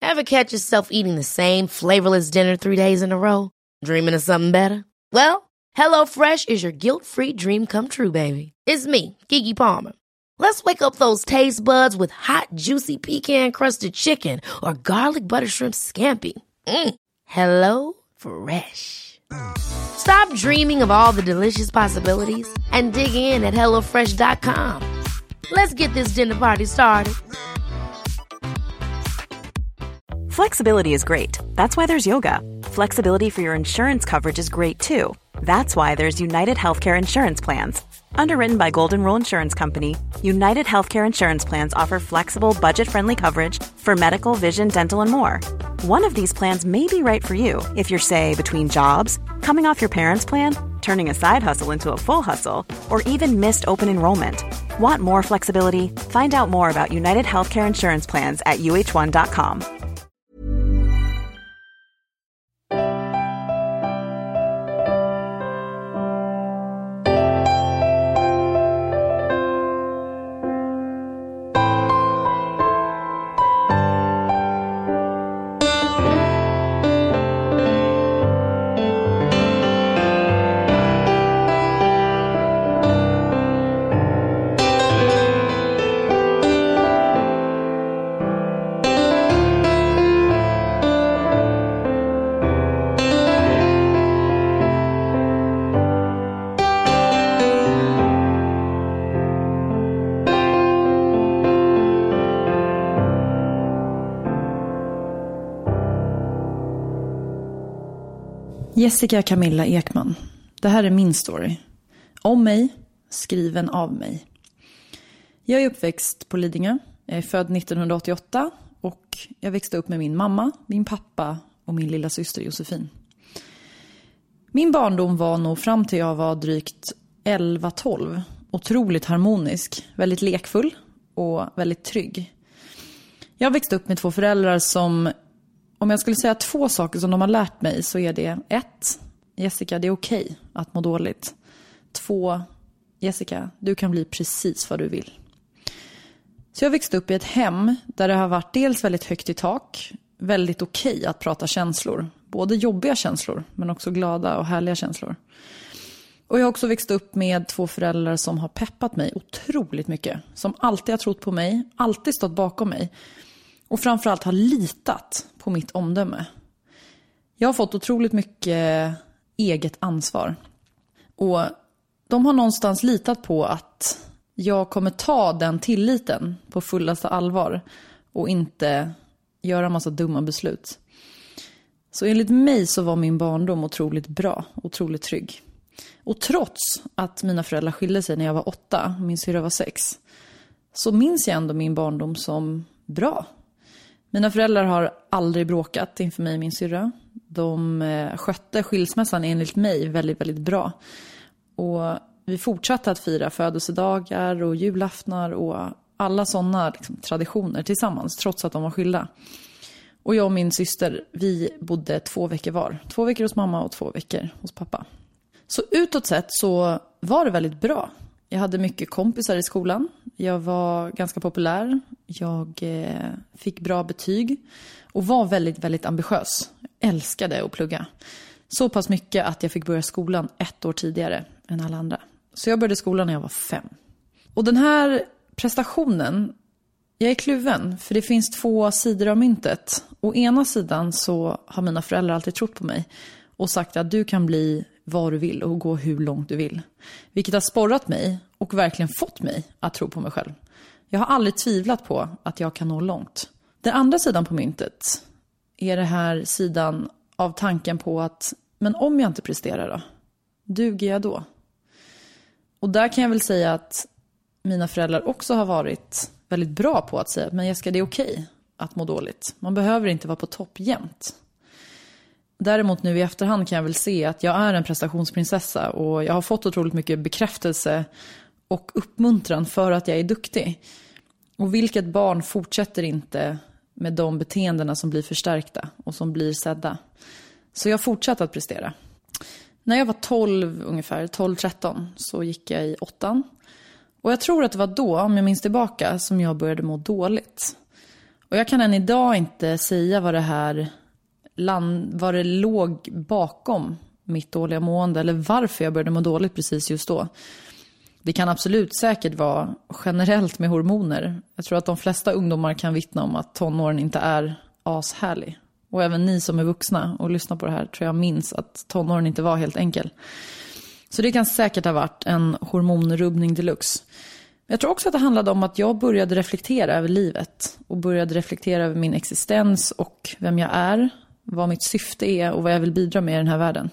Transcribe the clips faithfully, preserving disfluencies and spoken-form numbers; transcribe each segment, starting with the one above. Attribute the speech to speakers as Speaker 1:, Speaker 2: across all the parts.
Speaker 1: Ever catch yourself eating the same flavorless dinner three days in a row? Dreaming of something better? Well, HelloFresh is your guilt-free dream come true, baby. It's me, Keke Palmer. Let's wake up those taste buds with hot, juicy pecan-crusted chicken or garlic butter shrimp scampi. Mm. Hello Fresh. Stop dreaming of all the delicious possibilities and dig in at hello fresh dot com. Let's get this dinner party started.
Speaker 2: Flexibility is great. That's why there's yoga. Flexibility for your insurance coverage is great too. That's why there's United Healthcare Insurance Plans. Underwritten by Golden Rule Insurance Company, United Healthcare Insurance Plans offer flexible, budget-friendly coverage for medical, vision, dental, and more. One of these plans may be right for you if you're, say, between jobs, coming off your parents' plan, turning a side hustle into a full hustle, or even missed open enrollment. Want more flexibility? Find out more about United Healthcare Insurance Plans at U H one dot com.
Speaker 3: Jessica Camilla Ekman. Det här är min story. Om mig, skriven av mig. Jag är uppväxt på Lidingö. Jag är född nittonhundraåttioåtta och jag växte upp med min mamma, min pappa och min lilla syster Josefin. Min barndom var nog fram till jag var drygt elva tolv otroligt harmonisk, väldigt lekfull och väldigt trygg. Jag växte upp med två föräldrar som, om jag skulle säga två saker som de har lärt mig, så är det ett, Jessica, det är okej att må dåligt. Två, Jessica, du kan bli precis vad du vill. Så jag växte upp i ett hem där det har varit dels väldigt högt i tak, väldigt okej att prata känslor. Både jobbiga känslor men också glada och härliga känslor. Och jag har också växt upp med två föräldrar som har peppat mig otroligt mycket. Som alltid har trott på mig, alltid stått bakom mig. Och framförallt har litat på mitt omdöme. Jag har fått otroligt mycket eget ansvar. Och de har någonstans litat på att jag kommer ta den tilliten på fullaste allvar. Och inte göra massa dumma beslut. Så enligt mig så var min barndom otroligt bra, otroligt trygg. Och trots att mina föräldrar skilde sig när jag var åtta, min syrra var sex, så minns jag ändå min barndom som bra. Mina föräldrar har aldrig bråkat inför mig och min syrra. De skötte skilsmässan enligt mig väldigt, väldigt bra. Och vi fortsatte att fira födelsedagar och julaftnar och alla sådana liksom, traditioner tillsammans, trots att de var skilda. Och jag och min syster, vi bodde två veckor var. Två veckor hos mamma och två veckor hos pappa. Så utåt sett så var det väldigt bra. Jag hade mycket kompisar i skolan. Jag var ganska populär. Jag eh, fick bra betyg. Och var väldigt, väldigt ambitiös. Jag älskade att plugga. Så pass mycket att jag fick börja skolan ett år tidigare än alla andra. Så jag började skolan när jag var fem. Och den här prestationen, jag är kluven. För det finns två sidor av myntet. Å ena sidan så har mina föräldrar alltid trott på mig. Och sagt att du kan bli vad du vill och gå hur långt du vill. Vilket har sporrat mig och verkligen fått mig att tro på mig själv. Jag har aldrig tvivlat på att jag kan nå långt. Den andra sidan på myntet är det här sidan av tanken på att, men om jag inte presterar då? Duger jag då? Och där kan jag väl säga att mina föräldrar också har varit väldigt bra på att säga, men Jessica, det är okej att må dåligt. Man behöver inte vara på topp jämt. Däremot nu i efterhand kan jag väl se att jag är en prestationsprinsessa och jag har fått otroligt mycket bekräftelse och uppmuntran för att jag är duktig. Och vilket barn fortsätter inte med de beteendena som blir förstärkta och som blir sedda. Så jag fortsatte att prestera. När jag var tolv ungefär, tolv tretton, så gick jag i åttan. Och jag tror att det var då, om jag minns tillbaka, som jag började må dåligt. Och jag kan än idag inte säga vad det här land, vad det låg bakom mitt dåliga mående eller varför jag började må dåligt precis just då. Det kan absolut säkert vara generellt med hormoner. Jag tror att de flesta ungdomar kan vittna om att tonåren inte är ashärlig. Och även ni som är vuxna och lyssnar på det här tror jag minns att tonåren inte var helt enkel. Så det kan säkert ha varit en hormonrubbning deluxe. Jag tror också att det handlade om att jag började reflektera över livet. Och började reflektera över min existens och vem jag är. Vad mitt syfte är och vad jag vill bidra med i den här världen.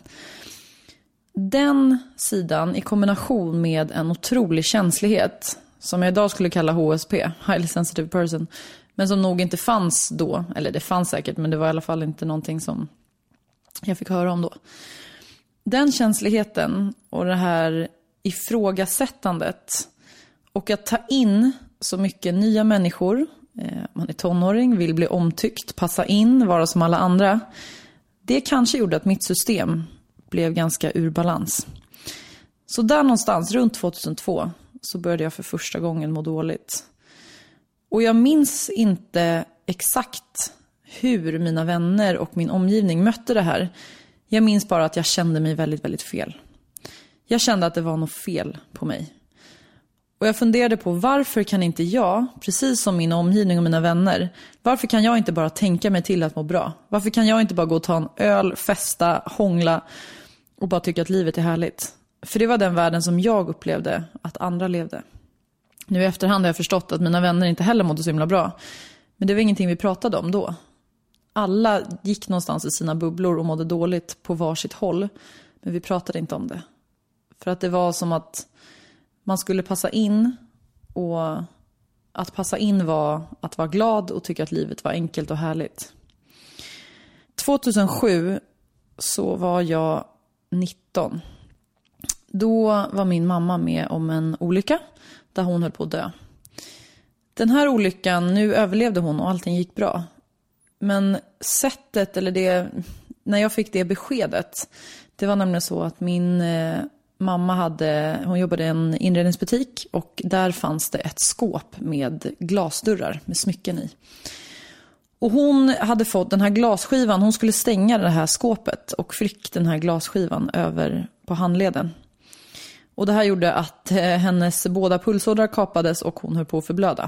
Speaker 3: Den sidan i kombination med en otrolig känslighet, som jag idag skulle kalla H S P, highly sensitive person, men som nog inte fanns då, eller det fanns säkert, men det var i alla fall inte någonting som jag fick höra om då. Den känsligheten och det här ifrågasättandet och att ta in så mycket nya människor, man är tonåring, vill bli omtyckt, passa in, vara som alla andra, det kanske gjorde att mitt system blev ganska ur balans. Så där någonstans runt tjugohundratvå så började jag för första gången må dåligt. Och jag minns inte exakt hur mina vänner och min omgivning mötte det här. Jag minns bara att jag kände mig väldigt, väldigt fel. Jag kände att det var något fel på mig. Och jag funderade på varför kan inte jag, precis som min omgivning och mina vänner, varför kan jag inte bara tänka mig till att må bra? Varför kan jag inte bara gå och ta en öl, festa, hångla och bara tycka att livet är härligt? För det var den världen som jag upplevde att andra levde. Nu i efterhand har jag förstått att mina vänner inte heller mådde så himla bra. Men det var ingenting vi pratade om då. Alla gick någonstans i sina bubblor och mådde dåligt på varsitt håll. Men vi pratade inte om det. För att det var som att man skulle passa in. Och att passa in var att vara glad och tycka att livet var enkelt och härligt. tjugohundrasju så var jag nitton. Då var min mamma med om en olycka där hon höll på att dö. Den här olyckan, nu överlevde hon och allting gick bra. Men sättet, eller det, när jag fick det beskedet, det var nämligen så att min eh, mamma hade, hon jobbade i en inredningsbutik och där fanns det ett skåp med glasdörrar med smycken i. Och hon hade fått den här glasskivan, hon skulle stänga det här skåpet och fick den här glasskivan över på handleden. Och det här gjorde att hennes båda pulsådrar kapades och hon höll på att förblöda.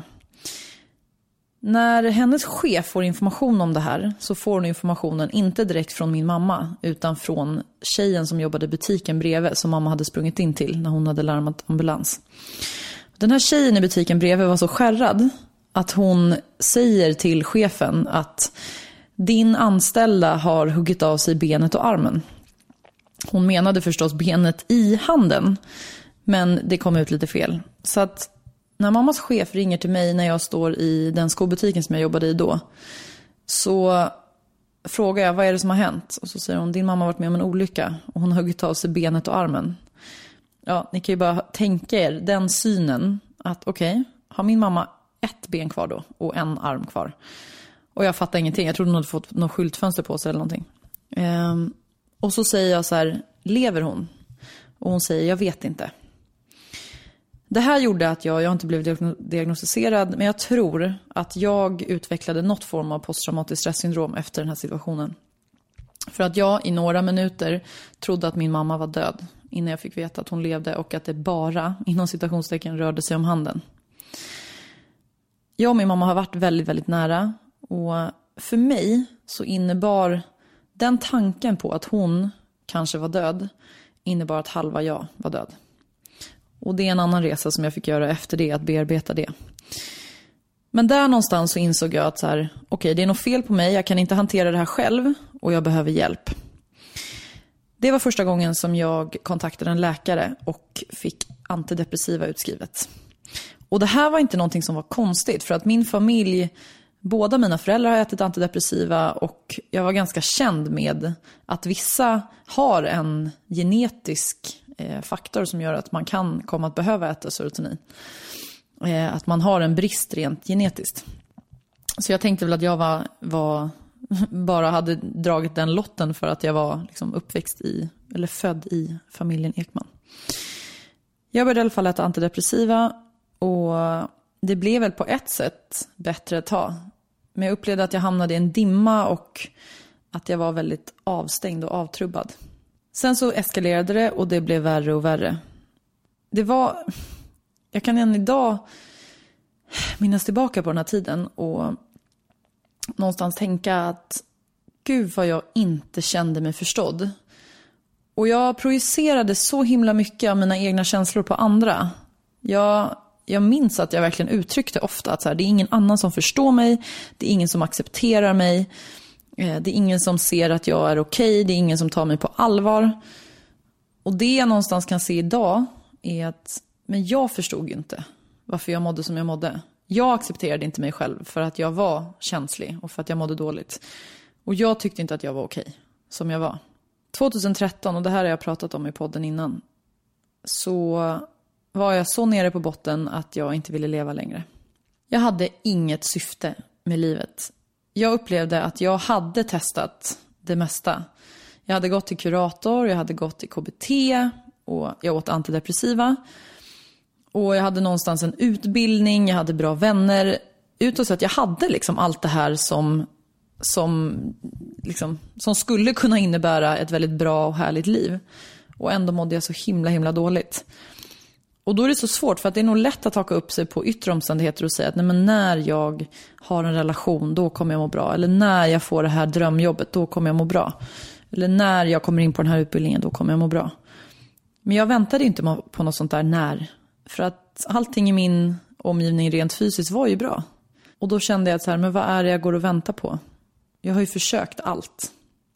Speaker 3: När hennes chef får information om det här så får hon informationen inte direkt från min mamma utan från tjejen som jobbade i butiken bredvid som mamma hade sprungit in till när hon hade larmat ambulans. Den här tjejen i butiken bredvid var så skärrad att hon säger till chefen att din anställda har huggit av sig benet och armen. Hon menade förstås benet i handen, men det kom ut lite fel. Så att när mammas chef ringer till mig när jag står i den skobutiken som jag jobbade i då, så frågar jag vad är det som har hänt? Och så säger hon, din mamma har varit med om en olycka och hon har huggit av sig benet och armen. Ja, ni kan ju bara tänka er den synen att okej, okay, har min mamma ett ben kvar då och en arm kvar? Och jag fattar ingenting, jag trodde hon hade fått något skyltfönster på sig eller någonting. Ehm, och så säger jag så här, lever hon? Och hon säger, jag vet inte. Det här gjorde att jag, jag inte blev diagnostiserad, men jag tror att jag utvecklade något form av posttraumatiskt stresssyndrom efter den här situationen. För att jag i några minuter trodde att min mamma var död innan jag fick veta att hon levde och att det bara, inom citationstecken, rörde sig om handen. Jag och min mamma har varit väldigt, väldigt nära och för mig så innebar den tanken på att hon kanske var död innebar att halva jag var död. Och det är en annan resa som jag fick göra efter det, att bearbeta det. Men där någonstans så insåg jag att så här, okej, okay, det är något fel på mig, jag kan inte hantera det här själv och jag behöver hjälp. Det var första gången som jag kontaktade en läkare och fick antidepressiva utskrivet. Och det här var inte någonting som var konstigt, för att min familj, båda mina föräldrar har ätit antidepressiva och jag var ganska känd med att vissa har en genetisk eh, faktor som gör att man kan komma att behöva äta serotonin. Eh, att man har en brist rent genetiskt. Så jag tänkte väl att jag var, var bara hade dragit den lotten för att jag var liksom uppväxt i, eller född i familjen Ekman. Jag började i alla fall äta antidepressiva och det blev väl på ett sätt bättre ett tag. Men jag upplevde att jag hamnade i en dimma och att jag var väldigt avstängd och avtrubbad. Sen så eskalerade det och det blev värre och värre. Det var... Jag kan än idag minnas tillbaka på den här tiden och någonstans tänka att gud vad jag inte kände mig förstådd. Och jag projicerade så himla mycket av mina egna känslor på andra. Jag, jag minns att jag verkligen uttryckte ofta att så här, det är ingen annan som förstår mig. Det är ingen som accepterar mig. Det är ingen som ser att jag är okej. Det är ingen som tar mig på allvar. Och det jag någonstans kan se idag är att men jag förstod ju inte varför jag mådde som jag mådde. Jag accepterade inte mig själv för att jag var känslig och för att jag mådde dåligt. Och jag tyckte inte att jag var okej som jag var. tjugohundratretton, och det här har jag pratat om i podden innan, så var jag så nere på botten att jag inte ville leva längre. Jag hade inget syfte med livet. Jag upplevde att jag hade testat det mesta. Jag hade gått till kurator, jag hade gått till K B T och jag åt antidepressiva. Och jag hade någonstans en utbildning, jag hade bra vänner. Utåt så att jag hade liksom allt det här som, som, liksom, som skulle kunna innebära ett väldigt bra och härligt liv. Och ändå mådde jag så himla himla dåligt. Och då är det så svårt, för att det är nog lätt att haka upp sig på yttre omständigheter och säga att nej, men när jag har en relation, då kommer jag må bra. Eller när jag får det här drömjobbet, då kommer jag må bra. Eller när jag kommer in på den här utbildningen, då kommer jag må bra. Men jag väntade inte på något sånt där när. För att allting i min omgivning rent fysiskt var ju bra. Och då kände jag att så här, men vad är det jag går och väntar på? Jag har ju försökt allt.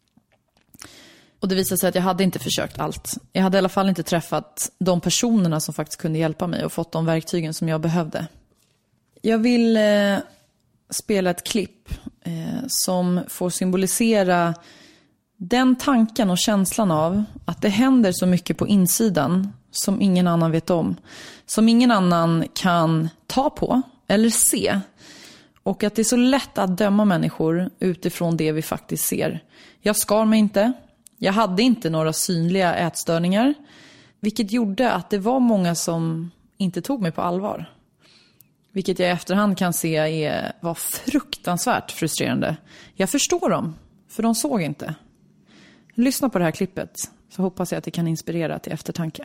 Speaker 3: Och det visade sig att jag hade inte försökt allt. Jag hade i alla fall inte träffat de personerna som faktiskt kunde hjälpa mig och fått de verktygen som jag behövde. Jag vill eh, spela ett klipp eh, som får symbolisera den tanken och känslan av att det händer så mycket på insidan som ingen annan vet om. Som ingen annan kan ta på eller se. Och att det är så lätt att döma människor utifrån det vi faktiskt ser. Jag skar mig inte. Jag hade inte några synliga ätstörningar. Vilket gjorde att det var många som inte tog mig på allvar. Vilket jag i efterhand kan se är, var fruktansvärt frustrerande. Jag förstår dem, för de såg inte. Lyssna på det här klippet, så hoppas jag att det kan inspirera till eftertanke.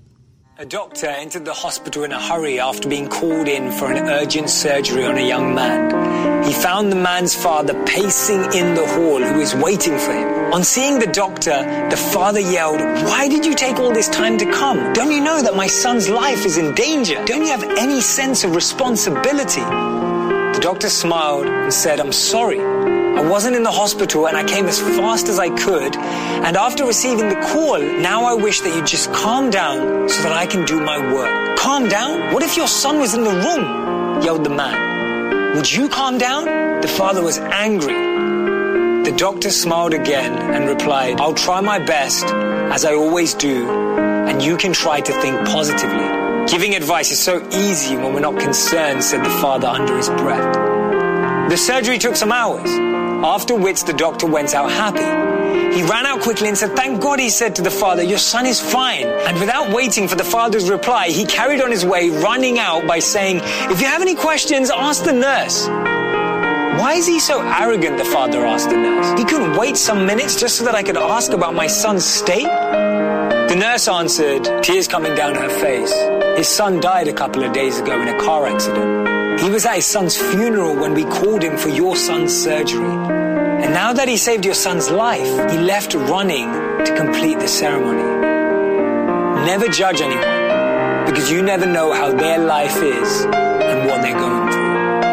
Speaker 4: A doctor entered the hospital in a hurry after being called in for an urgent surgery on a young man. He found the man's father pacing in the hall who was waiting for him. On seeing the doctor, the father yelled, "Why did you take all this time to come? Don't you know that my son's life is in danger? Don't you have any sense of responsibility?" The doctor smiled and said, "I'm sorry. I wasn't in the hospital and I came as fast as I could. And after receiving the call, now I wish that you just calm down so that I can do my work." "Calm down? What if your son was in the room?" yelled the man. "Would you calm down?" The father was angry. The doctor smiled again and replied, "I'll try my best, as I always do, and you can try to think positively." "Giving advice is so easy when we're not concerned," said the father under his breath. The surgery took some hours, after which the doctor went out happy. He ran out quickly and said, "Thank God," he said to the father, "your son is fine." And without waiting for the father's reply, he carried on his way, running out by saying, "If you have any questions, ask the nurse." "Why is he so arrogant?" the father asked the nurse. "He couldn't wait some minutes just so that I could ask about my son's state?" The nurse answered, tears coming down her face, "His son died a couple of days ago in a car accident. He was at his son's funeral when we called him for your son's surgery. And now that he saved your son's life, he left running to complete the ceremony." Never judge anyone, because you never know how their life is and what they're going through.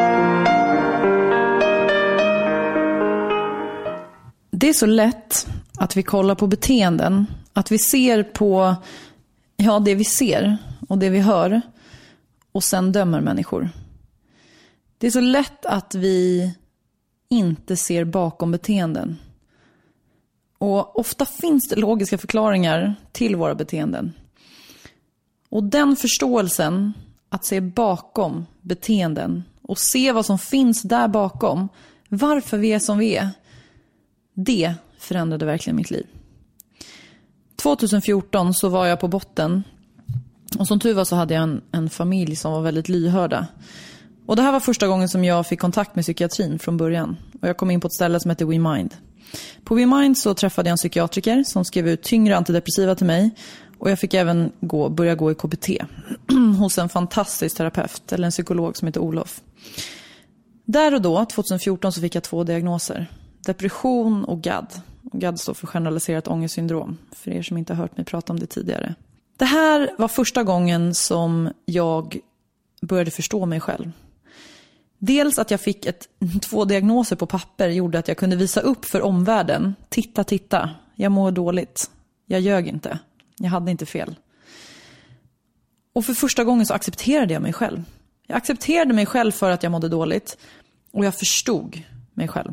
Speaker 3: Det är så lätt att vi kollar på beteenden, att vi ser på ja, det vi ser och det vi hör och sen dömer människor. Det är så lätt att vi inte ser bakom beteenden. Och ofta finns det logiska förklaringar till våra beteenden. Och den förståelsen, att se bakom beteenden och se vad som finns där bakom, varför vi är som vi är, det förändrade verkligen mitt liv. tjugohundrafjorton så var jag på botten. Och som tur var så hade jag en, en familj som var väldigt lyhörda. Och det här var första gången som jag fick kontakt med psykiatrin från början. Och jag kom in på ett ställe som heter WeMind. På WeMind så träffade jag en psykiatriker som skrev ut tyngre antidepressiva till mig. Och jag fick även gå, börja gå i K B T hos en fantastisk terapeut eller en psykolog som heter Olof. Där och då, tjugohundrafjorton, så fick jag två diagnoser. Depression och G A D. Och G A D står för generaliserat ångestsyndrom, för er som inte har hört mig prata om det tidigare. Det här var första gången som jag började förstå mig själv. Dels att jag fick ett, två diagnoser på papper gjorde att jag kunde visa upp för omvärlden. Titta, titta, jag mår dåligt. Jag ljög inte. Jag hade inte fel. Och för första gången så accepterade jag mig själv. Jag accepterade mig själv för att jag mådde dåligt. Och jag förstod mig själv.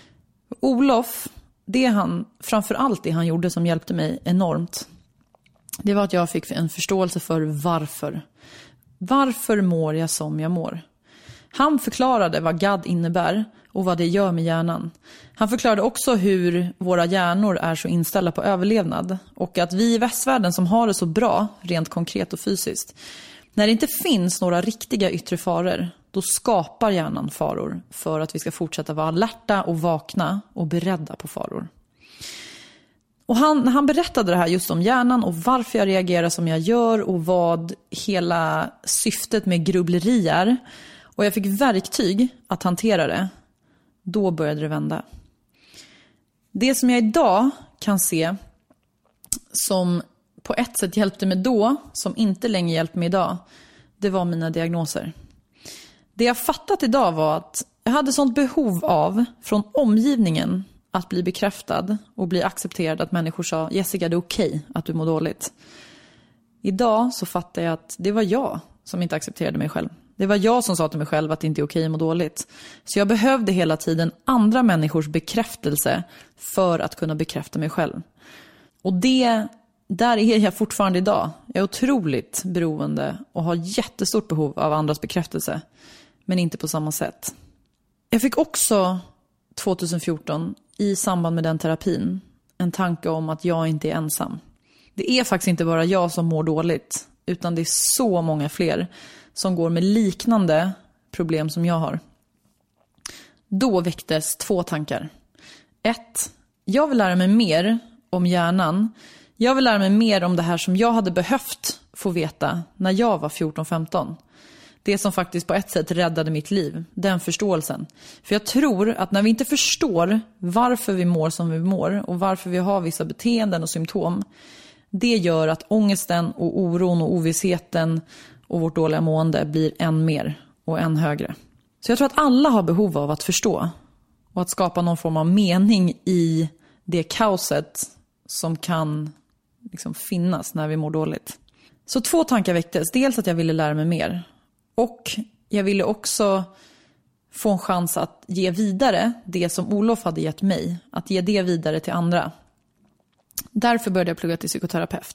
Speaker 3: Olof, det han, framförallt det han gjorde som hjälpte mig enormt. Det var att jag fick en förståelse för varför. Varför mår jag som jag mår? Han förklarade vad G A D innebär och vad det gör med hjärnan. Han förklarade också hur våra hjärnor är så inställda på överlevnad. Och att vi i västvärlden som har det så bra, rent konkret och fysiskt. När det inte finns några riktiga yttre faror, då skapar hjärnan faror för att vi ska fortsätta vara alerta och vakna och beredda på faror. Och han, han berättade det här just om hjärnan och varför jag reagerar som jag gör och vad hela syftet med grubbleri är. Och jag fick verktyg att hantera det. Då började det vända. Det som jag idag kan se som på ett sätt hjälpte mig då, som inte längre hjälpte mig idag, det var mina diagnoser. Det jag fattat idag var att jag hade sånt behov av från omgivningen att bli bekräftad och bli accepterad, att människor sa: Jessica, det är okej att du mår dåligt. Idag så fattar jag att det var jag som inte accepterade mig själv. Det var jag som sa till mig själv att det inte är okej att må dåligt. Så jag behövde hela tiden andra människors bekräftelse för att kunna bekräfta mig själv. Och det, där är jag fortfarande idag. Jag är otroligt beroende och har jättestort behov av andras bekräftelse. Men inte på samma sätt. Jag fick också tjugohundrafjorton i samband med den terapin en tanke om att jag inte är ensam. Det är faktiskt inte bara jag som mår dåligt, utan det är så många fler som går med liknande problem som jag har. Då väcktes två tankar. Ett, jag vill lära mig mer om hjärnan. Jag vill lära mig mer om det här som jag hade behövt få veta när jag var fjorton femton. Det som faktiskt på ett sätt räddade mitt liv. Den förståelsen. För jag tror att när vi inte förstår varför vi mår som vi mår och varför vi har vissa beteenden och symptom, det gör att ångesten och oron och ovissheten och vårt dåliga mående blir än mer och än högre. Så jag tror att alla har behov av att förstå och att skapa någon form av mening i det kaoset som kan liksom finnas när vi mår dåligt. Så två tankar väcktes. Dels att jag ville lära mig mer. Och jag ville också få en chans att ge vidare det som Olof hade gett mig. Att ge det vidare till andra. Därför började jag plugga till psykoterapeut.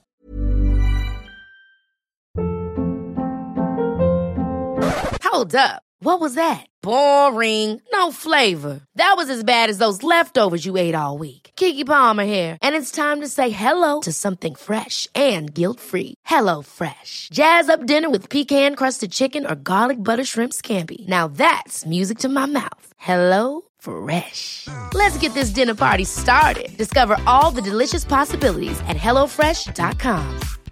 Speaker 1: Hold up. What was that? Boring. No flavor. That was as bad as those leftovers you ate all week. Keke Palmer here. And it's time to say hello to something fresh and guilt-free. Hello Fresh. Jazz up dinner with pecan-crusted chicken or garlic butter shrimp scampi. Now that's music to my mouth. Hello Fresh. Let's get this dinner party started. Discover all the delicious possibilities at hello fresh dot com.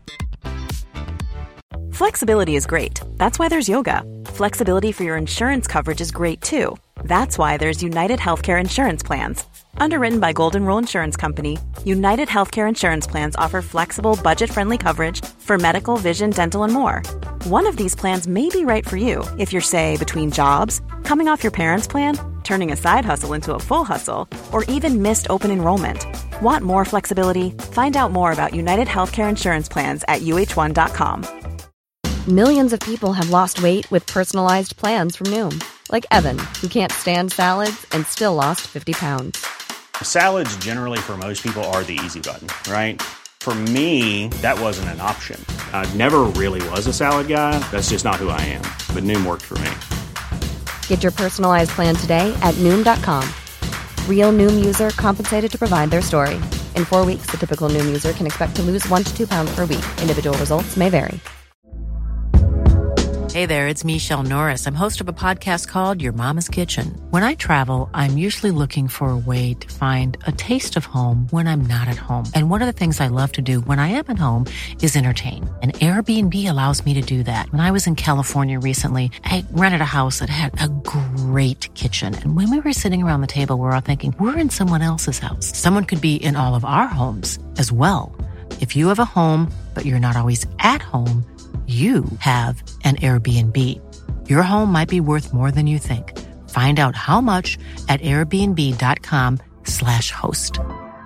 Speaker 2: Flexibility is great. That's why there's yoga. Flexibility for your insurance coverage is great too. That's why there's United Healthcare Insurance Plans. Underwritten by Golden Rule Insurance Company, United Healthcare Insurance Plans offer flexible, budget-friendly coverage for medical, vision, dental, and more. One of these plans may be right for you if you're, say, between jobs, coming off your parents' plan, turning a side hustle into a full hustle, or even missed open enrollment. Want more flexibility? Find out more about United Healthcare Insurance Plans at U H one dot com.
Speaker 5: Millions of people have lost weight with personalized plans from Noom. Like Evan, who can't stand salads and still lost fifty pounds.
Speaker 6: Salads generally for most people are the easy button, right? For me, that wasn't an option. I never really was a salad guy. That's just not who I am. But Noom worked for me.
Speaker 5: Get your personalized plan today at Noom dot com. Real Noom user compensated to provide their story. In four weeks, the typical Noom user can expect to lose one to two pounds per week. Individual results may vary.
Speaker 7: Hey there, it's Michelle Norris. I'm host of a podcast called Your Mama's Kitchen. When I travel, I'm usually looking for a way to find a taste of home when I'm not at home. And one of the things I love to do when I am at home is entertain. And Airbnb allows me to do that. When I was in California recently, I rented a house that had a great kitchen. And when we were sitting around the table, we were all thinking, we're in someone else's house. Someone could be in all of our homes as well. If you have a home, but you're not always at home, you have an Airbnb. Your home might be worth more than you think. Find out how much at airbnb.com slash host.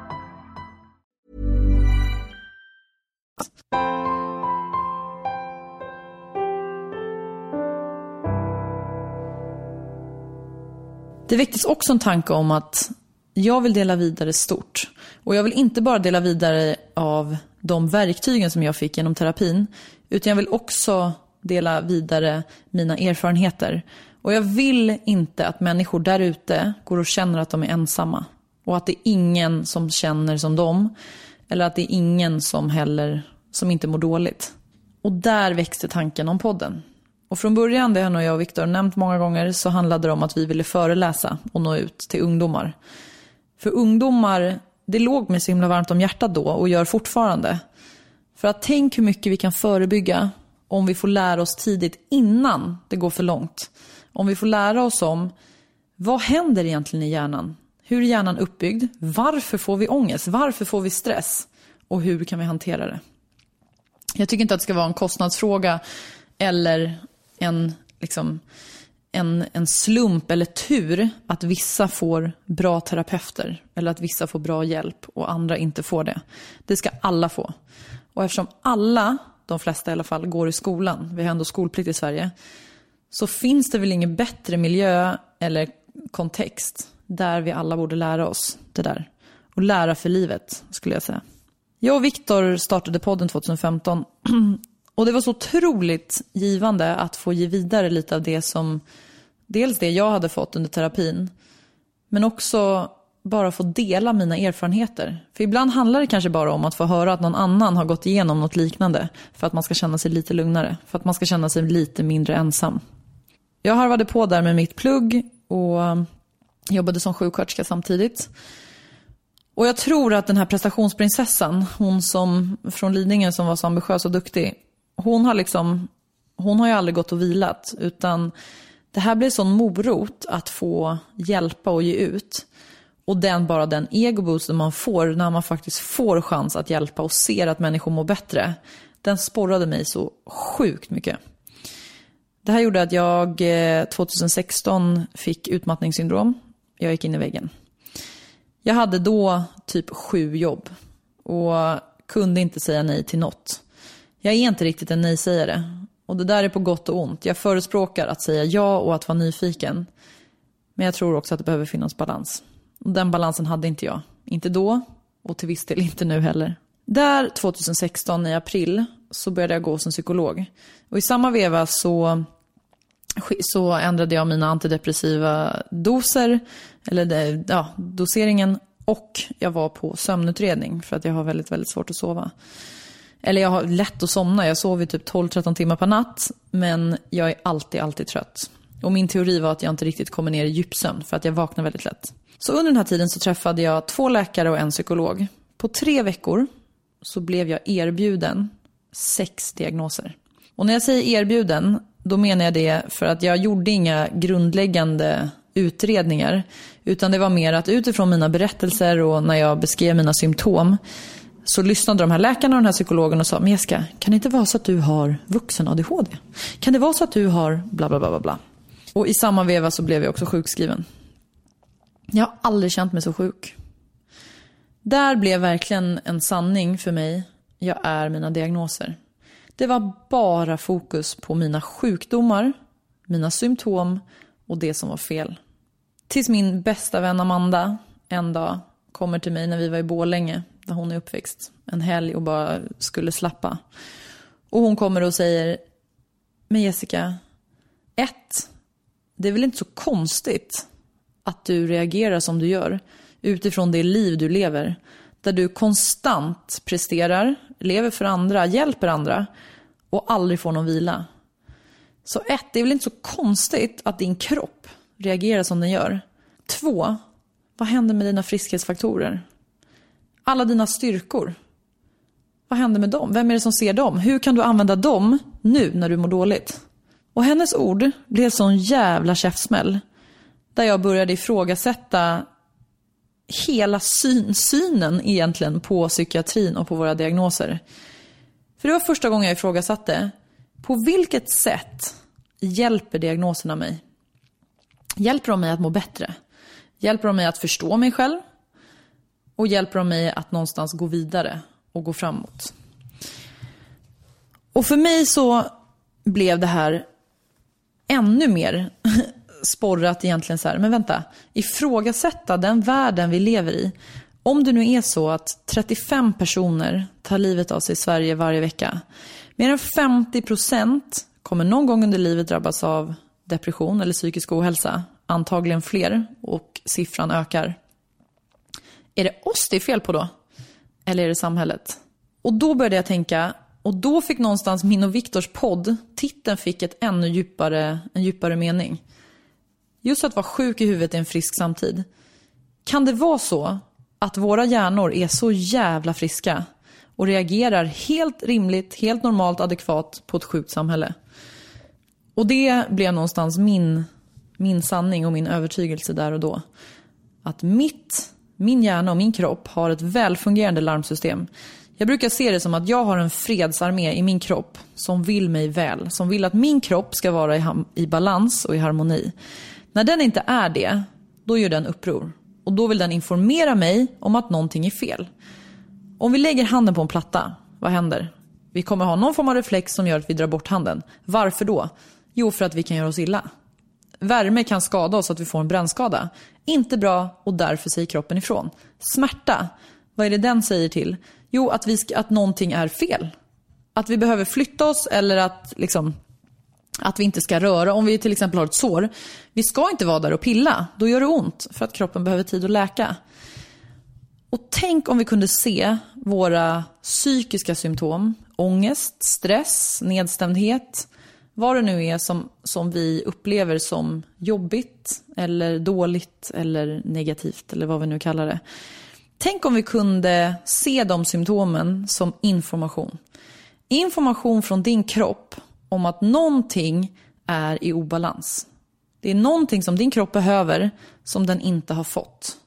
Speaker 3: Det väcktes också en tanke om att jag vill dela vidare stort. Och jag vill inte bara dela vidare av de verktygen som jag fick genom terapin, utan jag vill också dela vidare mina erfarenheter. Och jag vill inte att människor där ute går och känner att de är ensamma. Och att det är ingen som känner som dem. Eller att det är ingen som heller som inte mår dåligt. Och där växte tanken om podden. Och från början, det har nog jag och Viktor nämnt många gånger, så handlade det om att vi ville föreläsa och nå ut till ungdomar. För ungdomar, det låg mig så himla varmt om hjärtat då och gör fortfarande. För att tänk hur mycket vi kan förebygga om vi får lära oss tidigt innan det går för långt. Om vi får lära oss om vad händer egentligen i hjärnan? Hur är hjärnan uppbyggd? Varför får vi ångest? Varför får vi stress? Och hur kan vi hantera det? Jag tycker inte att det ska vara en kostnadsfråga eller en, liksom, en, en slump eller tur att vissa får bra terapeuter eller att vissa får bra hjälp och andra inte får det. Det ska alla få. Och eftersom alla, de flesta i alla fall, går i skolan, vi har ändå skolplikt i Sverige, så finns det väl ingen bättre miljö eller kontext där vi alla borde lära oss det där. Och lära för livet, skulle jag säga. Jag och Viktor startade podden tjugohundrafemton och det var så otroligt givande att få ge vidare lite av det som, dels det jag hade fått under terapin, men också bara få dela mina erfarenheter. För ibland handlar det kanske bara om att få höra att någon annan har gått igenom något liknande för att man ska känna sig lite lugnare, för att man ska känna sig lite mindre ensam. Jag harvade på där med mitt plugg och jobbade som sjuksköterska samtidigt. Och jag tror att den här prestationsprinsessan, hon som från Lidingö som var så ambitiös och duktig, hon har liksom, hon har ju aldrig gått och vilat, utan det här blir sån morot att få hjälpa och ge ut. Och den, bara den egoboosten man får när man faktiskt får chans att hjälpa och ser att människor mår bättre, den sporrade mig så sjukt mycket. Det här gjorde att jag tjugohundrasexton fick utmattningssyndrom. Jag gick in i väggen. Jag hade då typ sju jobb och kunde inte säga nej till något. Jag är inte riktigt en nej-sägare. Och det där är på gott och ont. Jag förespråkar att säga ja och att vara nyfiken. Men jag tror också att det behöver finnas balans. Och den balansen hade inte jag. Inte då och till viss del inte nu heller. Där tjugohundrasexton i april så började jag gå hos en psykolog. Och i samma veva så, så ändrade jag mina antidepressiva doser. Eller ja, doseringen. Och jag var på sömnutredning för att jag har väldigt, väldigt svårt att sova. Eller jag har lätt att somna. Jag sover typ tolv till tretton timmar per natt. Men jag är alltid, alltid trött. Och min teori var att jag inte riktigt kommer ner i djupsömn för att jag vaknar väldigt lätt. Så under den här tiden så träffade jag två läkare och en psykolog. På tre veckor så blev jag erbjuden sex diagnoser. Och när jag säger erbjuden, då menar jag det för att jag gjorde inga grundläggande utredningar. Utan det var mer att utifrån mina berättelser och när jag beskrev mina symptom så lyssnade de här läkarna och den här psykologen och sa: men Jessica, kan det inte vara så att du har vuxen A D H D? Kan det vara så att du har bla bla bla bla bla? Och i samma veva så blev jag också sjukskriven. Jag har aldrig känt mig så sjuk. Där blev verkligen en sanning för mig. Jag är mina diagnoser. Det var bara fokus på mina sjukdomar, mina symptom och det som var fel. Tills min bästa vän Amanda en dag kommer till mig när vi var i Borlänge, där hon är uppväxt, en helg och bara skulle slappa. Och hon kommer och säger: men Jessica, ett, det är väl inte så konstigt att du reagerar som du gör utifrån det liv du lever, där du konstant presterar, lever för andra, hjälper andra och aldrig får någon vila. Så ett, det är väl inte så konstigt att din kropp reagerar som den gör. Två, vad händer med dina friskhetsfaktorer? Alla dina styrkor. Vad händer med dem? Vem är det som ser dem? Hur kan du använda dem nu när du mår dåligt? Och hennes ord blev sån jävla käftsmäll. Där jag började ifrågasätta hela syn, synen egentligen på psykiatrin och på våra diagnoser. För det var första gången jag ifrågasatte. På vilket sätt hjälper diagnoserna mig? Hjälper de mig att må bättre? Hjälper de mig att förstå mig själv? Och hjälper de mig att någonstans gå vidare och gå framåt? Och för mig så blev det här ännu mer sporrat egentligen så här. Men vänta, ifrågasätta den världen vi lever i. Om det nu är så att trettiofem personer tar livet av sig i Sverige varje vecka. Mer än femtio procent kommer någon gång under livet drabbas av depression eller psykisk ohälsa. Antagligen fler, och siffran ökar. Är det oss det är fel på då? Eller är det samhället? Och då började jag tänka, och då fick någonstans min och Viktors podd, titeln fick ett ännu djupare, en djupare mening. Just att vara sjuk i huvudet är en frisk samtid. Kan det vara så att våra hjärnor är så jävla friska och reagerar helt rimligt, helt normalt, adekvat på ett sjukt samhälle? Och det blev någonstans min, min sanning och min övertygelse där och då. Att mitt, min hjärna och min kropp har ett välfungerande larmsystem. Jag brukar se det som att jag har en fredsarmé i min kropp som vill mig väl. Som vill att min kropp ska vara i, i balans och i harmoni. När den inte är det, då gör den uppror. Och då vill den informera mig om att någonting är fel. Om vi lägger handen på en platta, vad händer? Vi kommer ha någon form av reflex som gör att vi drar bort handen. Varför då? Jo, för att vi kan göra oss illa. Värme kan skada oss så att vi får en brännskada. Inte bra, och därför säger kroppen ifrån. Smärta, vad är det den säger till? Jo, att, vi ska, att någonting är fel. Att vi behöver flytta oss, eller att, liksom, att vi inte ska röra. Om vi till exempel har ett sår. Vi ska inte vara där och pilla. Då gör det ont, för att kroppen behöver tid att läka. Och tänk om vi kunde se våra psykiska symptom. Ångest, stress, nedstämdhet. Vad det nu är som, som vi upplever som jobbigt eller dåligt eller negativt, eller vad vi nu kallar det. Tänk om vi kunde se de symptomen som information. Information från din kropp om att någonting är i obalans. Det är någonting som din kropp behöver som den inte har fått.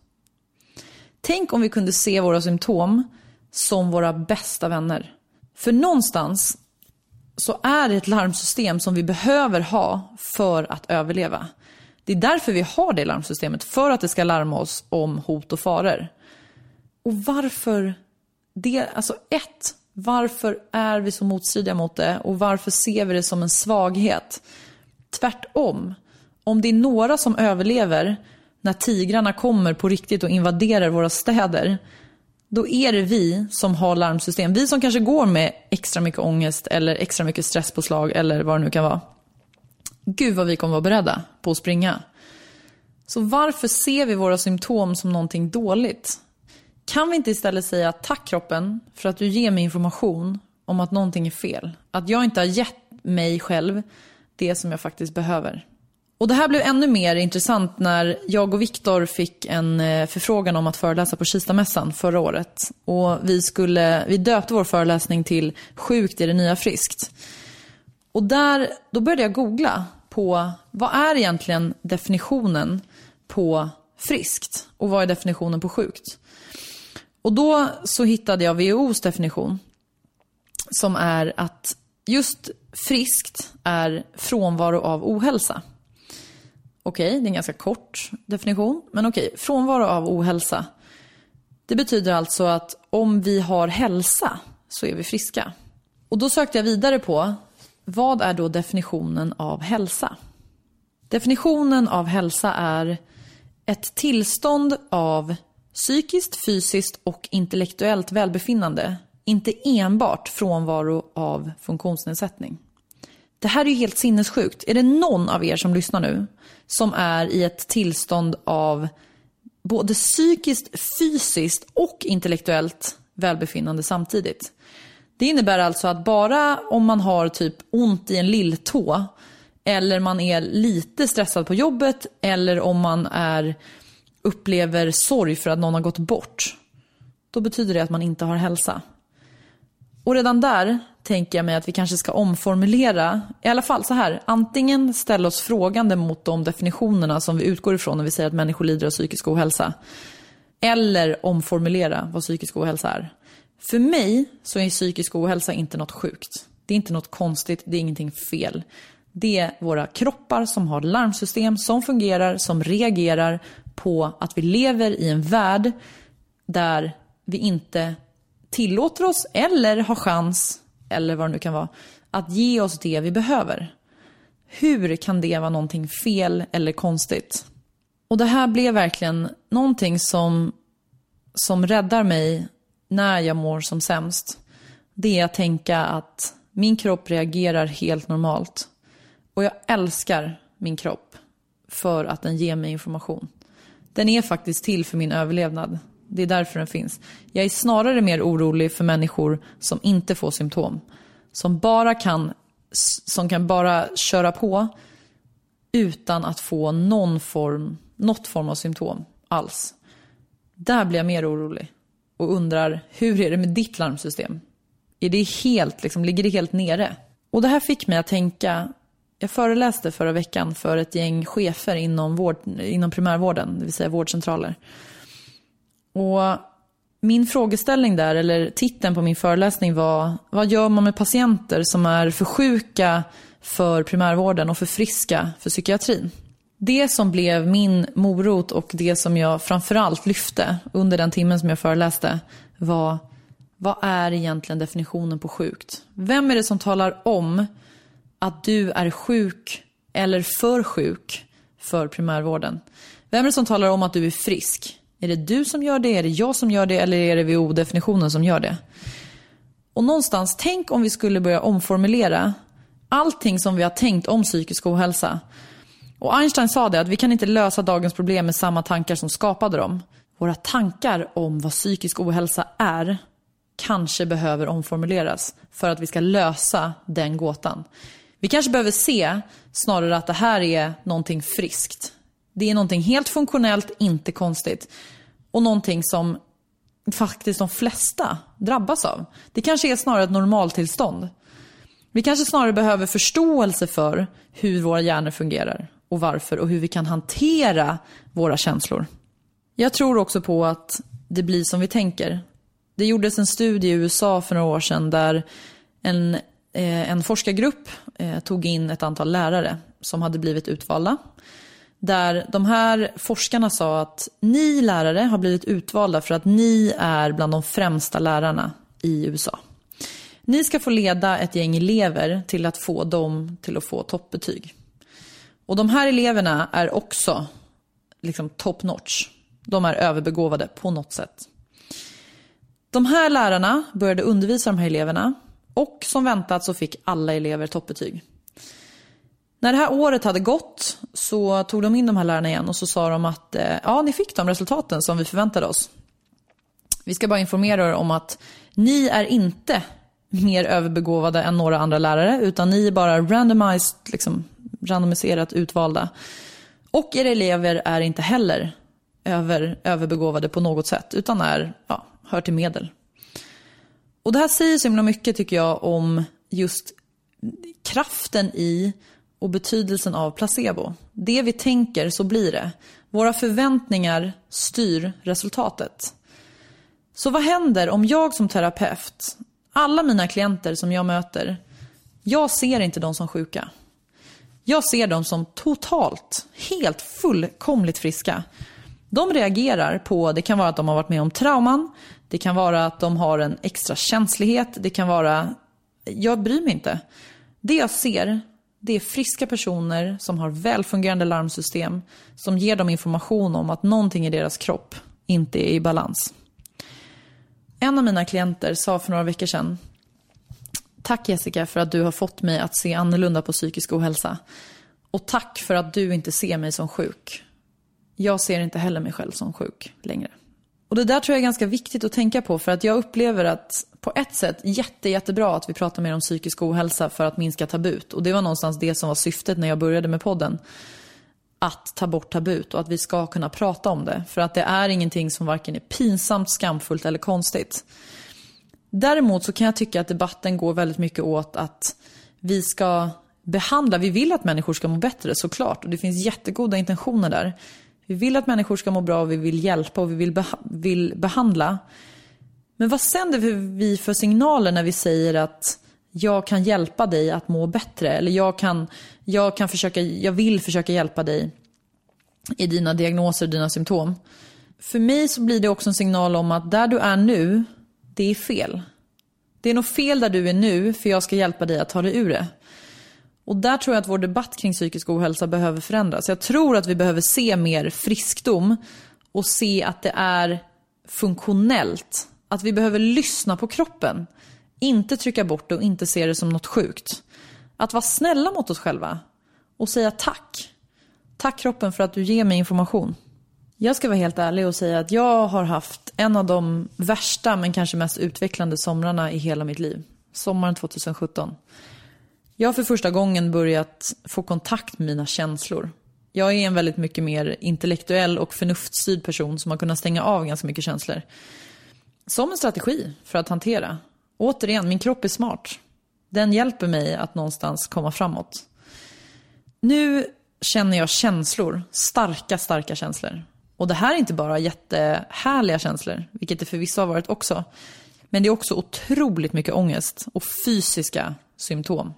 Speaker 3: Tänk om vi kunde se våra symptom som våra bästa vänner. För någonstans så är det ett larmsystem som vi behöver ha för att överleva. Det är därför vi har det larmsystemet, för att det ska larma oss om hot och faror. Och varför det, alltså ett, varför är vi så motstridiga mot det, och varför ser vi det som en svaghet? Tvärtom, om det är några som överlever när tigrarna kommer på riktigt och invaderar våra städer, då är det vi som har larmsystem. Vi som kanske går med extra mycket ångest eller extra mycket stresspåslag eller vad det nu kan vara. Gud vad vi kommer vara beredda på att springa. Så varför ser vi våra symptom som någonting dåligt? Kan vi inte istället säga tack kroppen för att du ger mig information om att någonting är fel? Att jag inte har gett mig själv det som jag faktiskt behöver. Och det här blev ännu mer intressant när jag och Viktor fick en förfrågan om att föreläsa på Kistamässan förra året. Och vi, skulle, vi döpte vår föreläsning till Sjukt är det nya friskt. Och där, då började jag googla på vad är egentligen definitionen på friskt och vad är definitionen på sjukt. Och då så hittade jag W H O:s definition som är att just friskt är frånvaro av ohälsa. Okej, det är en ganska kort definition, men okej, frånvaro av ohälsa. Det betyder alltså att om vi har hälsa så är vi friska. Och då sökte jag vidare på vad är då definitionen av hälsa? Definitionen av hälsa är ett tillstånd av psykiskt, fysiskt och intellektuellt välbefinnande. Inte enbart frånvaro av funktionsnedsättning. Det här är ju helt sinnessjukt. Är det någon av er som lyssnar nu som är i ett tillstånd av både psykiskt, fysiskt och intellektuellt välbefinnande samtidigt? Det innebär alltså att bara om man har typ ont i en lilltå eller man är lite stressad på jobbet, eller om man är, upplever sorg för att någon har gått bort, då betyder det att man inte har hälsa. Och redan där tänker jag mig att vi kanske ska omformulera, i alla fall så här, antingen ställa oss frågande mot de definitionerna som vi utgår ifrån när vi säger att människor lider av psykisk ohälsa, eller omformulera vad psykisk ohälsa är. För mig så är psykisk ohälsa inte något sjukt. Det är inte något konstigt, det är ingenting fel. Det är våra kroppar som har larmsystem som fungerar, som reagerar på att vi lever i en värld där vi inte tillåter oss eller har chans, eller vad det nu kan vara, att ge oss det vi behöver. Hur kan det vara någonting fel eller konstigt? Och det här blev verkligen någonting som, som räddar mig när jag mår som sämst. Det är att tänka att min kropp reagerar helt normalt. Och jag älskar min kropp för att den ger mig information. Den är faktiskt till för min överlevnad. Det är därför den finns. Jag är snarare mer orolig för människor som inte får symptom. Som bara kan, som kan bara köra på utan att få någon form, något form av symptom alls. Där blir jag mer orolig. Och undrar, hur är det med ditt larmsystem? Är det helt, liksom, ligger det helt nere? Och det här fick mig att tänka. Jag föreläste förra veckan för ett gäng chefer inom, vård, inom primärvården, det vill säga vårdcentraler. Och min frågeställning där, eller titeln på min föreläsning var: vad gör man med patienter som är för sjuka för primärvården och för friska för psykiatrin? Det som blev min morot och det som jag framförallt lyfte under den timmen som jag föreläste var: vad är egentligen definitionen på sjukt? Vem är det som talar om att du är sjuk eller för sjuk för primärvården? Vem är det som talar om att du är frisk? Är det du som gör det? Är det jag som gör det? Eller är det V O definitionen som gör det? Och någonstans, tänk om vi skulle börja omformulera allting som vi har tänkt om psykisk ohälsa. Och Einstein sa det, att vi kan inte lösa dagens problem med samma tankar som skapade dem. Våra tankar om vad psykisk ohälsa är kanske behöver omformuleras för att vi ska lösa den gåtan. Vi kanske behöver se snarare att det här är någonting friskt. Det är någonting helt funktionellt, inte konstigt. Och någonting som faktiskt de flesta drabbas av. Det kanske är snarare ett normaltillstånd. Vi kanske snarare behöver förståelse för hur våra hjärnor fungerar och varför, och hur vi kan hantera våra känslor. Jag tror också på att det blir som vi tänker. Det gjordes en studie i U S A för några år sedan där en, eh, en forskargrupp eh, tog in ett antal lärare som hade blivit utvalda. Där de här forskarna sa att ni lärare har blivit utvalda för att ni är bland de främsta lärarna i U S A. Ni ska få leda ett gäng elever till att få dem till att få toppbetyg. Och de här eleverna är också liksom top notch. De är överbegåvade på något sätt. De här lärarna började undervisa de här eleverna, och som väntat så fick alla elever toppbetyg. När det här året hade gått så tog de in de här lärarna igen och så sa de att ja, ni fick de resultaten som vi förväntade oss. Vi ska bara informera er om att ni är inte mer överbegåvade än några andra lärare, utan ni är bara randomized, liksom randomiserat utvalda. Och era elever är inte heller över, överbegåvade på något sätt, utan är, ja, hör till medel. Och det här säger så himla mycket, tycker jag, om just kraften i och betydelsen av placebo. Det vi tänker, så blir det. Våra förväntningar styr resultatet. Så vad händer om jag som terapeut, alla mina klienter som jag möter, jag ser inte dem som sjuka. Jag ser dem som totalt, helt fullkomligt friska. De reagerar på, det kan vara att de har varit med om trauman, det kan vara att de har en extra känslighet, det kan vara, jag bryr mig inte. Det jag ser, det är friska personer som har välfungerande larmsystem, som ger dem information om att någonting i deras kropp inte är i balans. En av mina klienter sa för några veckor sedan: tack Jessica för att du har fått mig att se annorlunda på psykisk ohälsa. Och tack för att du inte ser mig som sjuk. Jag ser inte heller mig själv som sjuk längre. Och det där tror jag är ganska viktigt att tänka på, för att jag upplever att på ett sätt jätte, jättebra att vi pratar mer om psykisk ohälsa för att minska tabut. Och det var någonstans det som var syftet när jag började med podden. Att ta bort tabut och att vi ska kunna prata om det. För att det är ingenting som varken är pinsamt, skamfullt eller konstigt. Däremot så kan jag tycka att debatten går väldigt mycket åt att vi ska behandla, vi vill att människor ska må bättre såklart. Och det finns jättegoda intentioner där. Vi vill att människor ska må bra och vi vill hjälpa och vi vill, beha- vill behandla. Men vad sänder vi för signaler när vi säger att jag kan hjälpa dig att må bättre? Eller jag kan, jag kan försöka, jag vill försöka hjälpa dig i dina diagnoser och dina symptom. För mig så blir det också en signal om att där du är nu, det är fel. Det är nog fel där du är nu, för jag ska hjälpa dig att ta dig ur det. Och där tror jag att vår debatt kring psykisk ohälsa behöver förändras. Jag tror att vi behöver se mer friskdom och se att det är funktionellt. Att vi behöver lyssna på kroppen. Inte trycka bort det och inte se det som något sjukt. Att vara snälla mot oss själva och säga tack. Tack kroppen för att du ger mig information. Jag ska vara helt ärlig och säga att jag har haft en av de värsta men kanske mest utvecklande somrarna i hela mitt liv. Sommaren tjugohundrasjutton. Jag har för första gången börjat få kontakt med mina känslor. Jag är en väldigt mycket mer intellektuell och förnuftsstyrd person som har kunnat stänga av ganska mycket känslor. Som en strategi för att hantera. Återigen, min kropp är smart. Den hjälper mig att någonstans komma framåt. Nu känner jag känslor. Starka, starka känslor. Och det här är inte bara jättehärliga känslor, vilket det förvisso har varit också. Men det är också otroligt mycket ångest och fysiska symptom.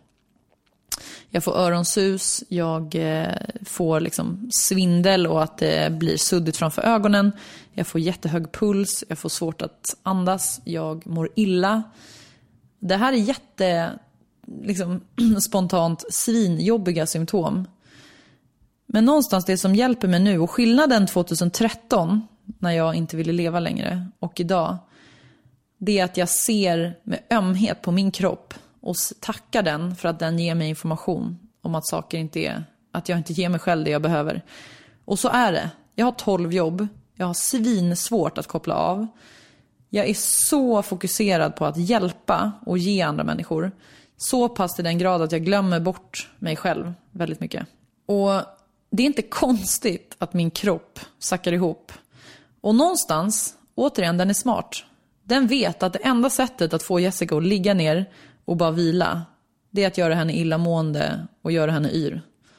Speaker 3: Jag får öronsus, jag får liksom svindel och att det blir suddigt framför ögonen. Jag får jättehög puls, jag får svårt att andas, jag mår illa. Det här är jätte liksom, spontant svinjobbiga symptom. Men någonstans det som hjälper mig nu, och skillnaden tjugohundratretton när jag inte ville leva längre och idag, det är att jag ser med ömhet på min kropp och tackar den för att den ger mig information om att saker inte är, att jag inte ger mig själv det jag behöver. Och så är det. Jag har tolv jobb. Jag har svinsvårt att koppla av. Jag är så fokuserad på att hjälpa och ge andra människor. Så pass till den grad att jag glömmer bort mig själv väldigt mycket. Och det är inte konstigt att min kropp sackar ihop. Och någonstans, återigen, den är smart. Den vet att det enda sättet att få Jessica att ligga ner och bara vila, det är att göra henne illamående och göra henne yr.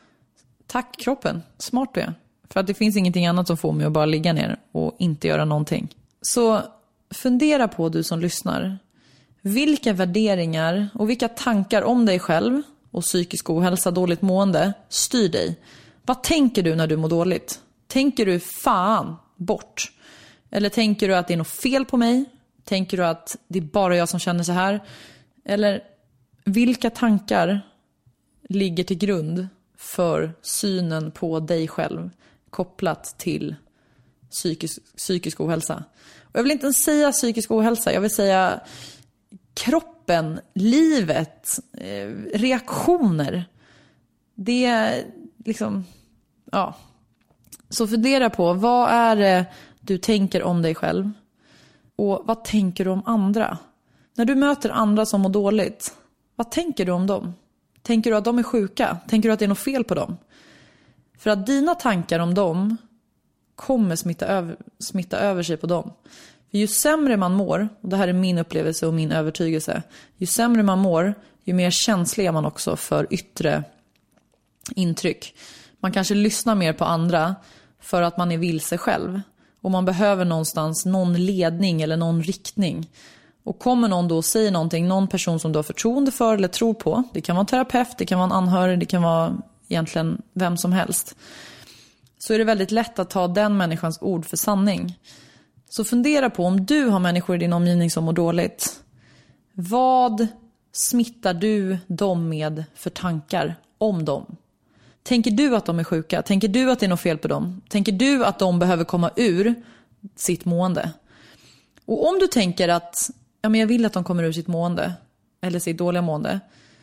Speaker 3: Tack kroppen, smart du är. För att det finns ingenting annat som får mig att bara ligga ner och inte göra någonting. Så fundera på, du som lyssnar, vilka värderingar och vilka tankar om dig själv och psykisk ohälsa, dåligt mående styr dig. Vad tänker du när du mår dåligt? Tänker du fan bort? Eller tänker du att det är något fel på mig? Tänker du att det är bara jag som känner så här? Eller vilka tankar ligger till grund för synen på dig själv kopplat till psykisk, psykisk ohälsa? Och jag vill inte ens säga psykisk ohälsa, jag vill säga kroppen, livet, reaktioner. Det är liksom, ja. Så fundera på, vad är det du tänker om dig själv? Och vad tänker du om andra? När du möter andra som mår dåligt, vad tänker du om dem? Tänker du att de är sjuka? Tänker du att det är något fel på dem? För att dina tankar om dem kommer smitta över, smitta över sig på dem. För ju sämre man mår, och det här är min upplevelse och min övertygelse, ju sämre man mår, ju mer känslig är man också för yttre intryck. Man kanske lyssnar mer på andra för att man är vilse själv. Och man behöver någonstans någon ledning eller någon riktning. Och kommer någon då och säger någonting, någon person som du har förtroende för eller tror på, det kan vara en terapeut, det kan vara en anhörig, det kan vara egentligen vem som helst, så är det väldigt lätt att ta den människans ord för sanning. Så fundera på, om du har människor i din omgivning som mår dåligt, vad smittar du dem med för tankar om dem? Tänker du att de är sjuka? Tänker du att det är något fel på dem? Tänker du att de behöver komma ur sitt mående? Och om du tänker att ja, men jag vill att de kommer ur sitt mående eller sitt dåliga mående,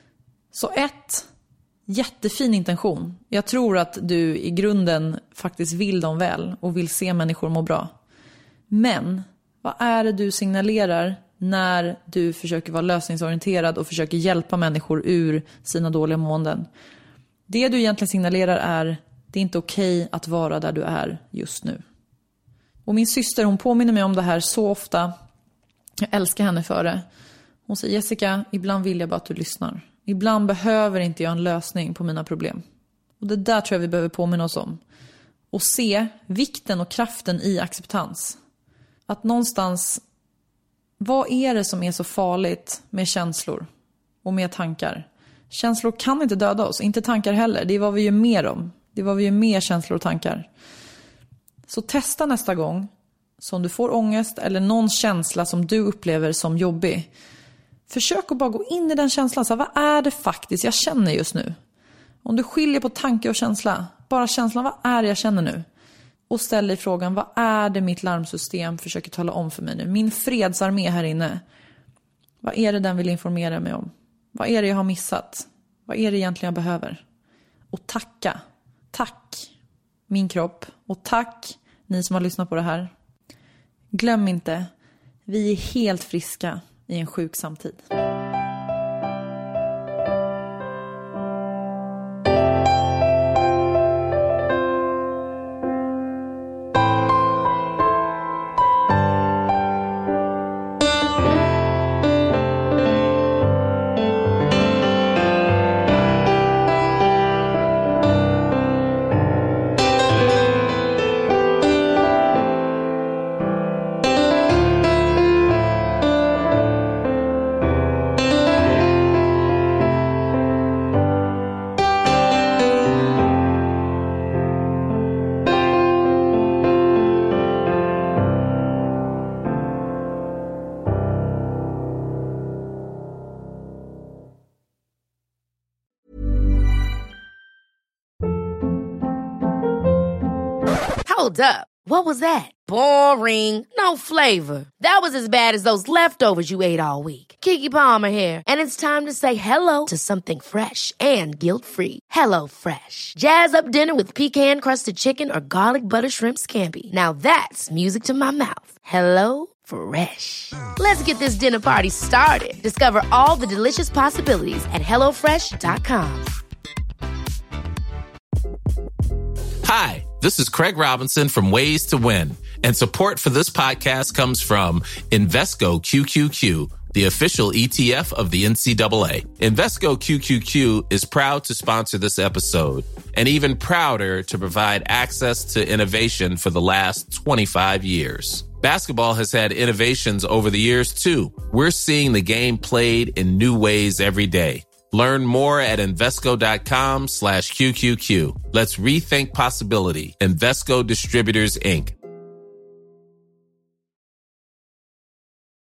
Speaker 3: så ett, jättefin intention. Jag tror att du i grunden faktiskt vill dem väl och vill se människor må bra. Men vad är det du signalerar när du försöker vara lösningsorienterad och försöker hjälpa människor ur sina dåliga måenden? Det du egentligen signalerar är: det är inte okej att vara där du är just nu. Och min syster, hon påminner mig om det här så ofta. Jag älskar henne för det. Hon säger: Jessica, ibland vill jag bara att du lyssnar. Ibland behöver inte jag en lösning på mina problem. Och det där tror jag vi behöver påminna oss om. Och se vikten och kraften i acceptans. Att någonstans, vad är det som är så farligt med känslor och med tankar? Känslor kan inte döda oss, inte tankar heller. Det är vad vi gör mer om. Det är vad vi gör mer känslor och tankar. Så testa nästa gång som du får ångest eller någon känsla som du upplever som jobbig. Försök att bara gå in i den känslan. Så vad är det faktiskt jag känner just nu? Om du skiljer på tanke och känsla, bara känslan, vad är det jag känner nu? Och ställ dig frågan: vad är det mitt larmsystem försöker tala om för mig nu? Min fredsarmé här inne, vad är det den vill informera mig om? Vad är det jag har missat? Vad är det egentligen jag behöver? Och tacka. Tack min kropp. Och tack ni som har lyssnat på det här. Glöm inte, vi är helt friska i en sjuk samtid.
Speaker 1: Hold up. What was that? Boring. No flavor. That was as bad as those leftovers you ate all week. Keke Palmer here. And it's time to say hello to something fresh and guilt-free. Hello Fresh. Jazz up dinner with pecan-crusted chicken or garlic butter shrimp scampi. Now that's music to my mouth. Hello Fresh. Let's get this dinner party started. Discover all the delicious possibilities at hello fresh dot com.
Speaker 8: Hi, this is Craig Robinson from Ways to Win, and support for this podcast comes from Invesco Q Q Q, the official E T F of the N C double A. Invesco Q Q Q is proud to sponsor this episode, and even prouder to provide access to innovation for the last twenty-five years. Basketball has had innovations over the years, too. We're seeing the game played in new ways every day. Learn more at Invesco.com slash QQQ. Let's rethink possibility. Invesco Distributors, Incorporated.